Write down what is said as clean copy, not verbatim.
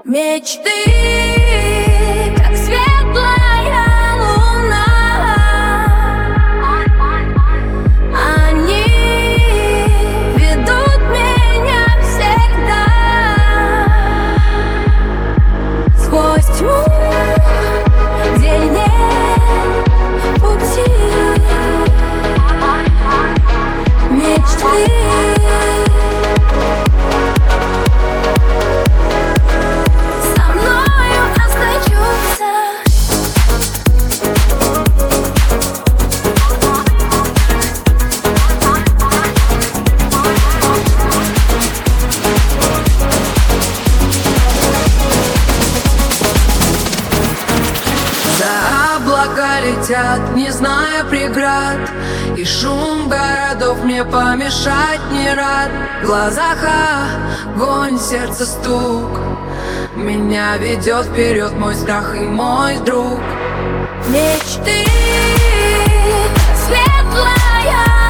Мечты, как светлая луна, они ведут меня всегда сквозь тьму, где нет пути. Мечты облака летят, не зная преград, и шум городов мне помешать не рад. В глазах огонь, сердце стук, меня ведет вперед мой страх и мой друг. Мечты, светлая